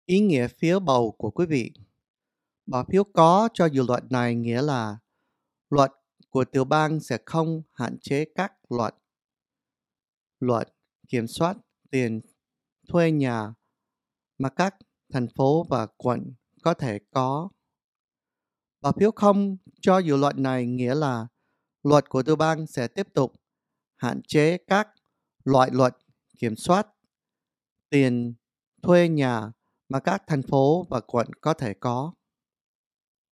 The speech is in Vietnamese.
Ý nghĩa phiếu bầu của quý vị. Bỏ phiếu có cho dự luật này nghĩa là luật của tiểu bang sẽ không hạn chế các luật kiểm soát tiền thuê nhà mà các thành phố và quận có thể có. Bỏ phiếu không cho dự luật này nghĩa là luật của tiểu bang sẽ tiếp tục hạn chế các loại luật kiểm soát tiền thuê nhà mà các thành phố và quận có thể có.